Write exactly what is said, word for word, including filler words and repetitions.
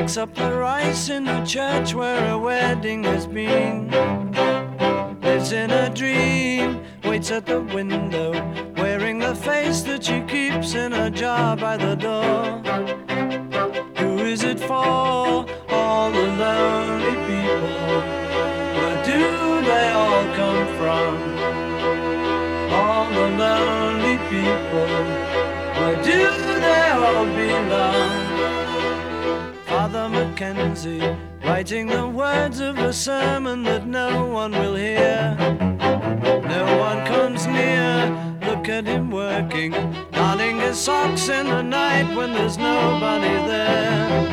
picks up the rice in the church where a wedding has been. Lives in a dream, waits at the window, wearing the face that she keeps in a jar by the door. Who is it for? All the lonely people. Where do they all come from? All the lonely people. Where do they all belong? Father Mackenzie, writing the words of a sermon that no one will hear. No one comes near, look at him working, darning his socks in the night when there's nobody there.